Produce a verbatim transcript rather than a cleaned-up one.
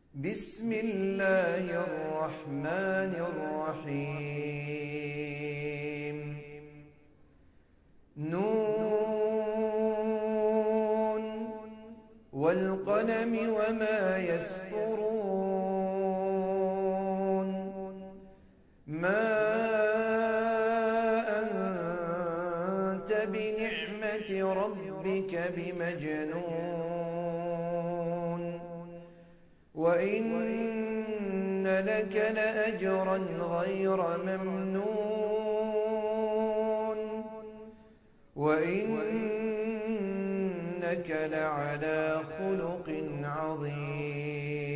بسم الله الرحمن الرحيم نون والقلم وما يسطرون ما أنت بنعمة ربك بمجنون وإن لك لأجرا غير ممنون وإنك لعلى خلق عظيم.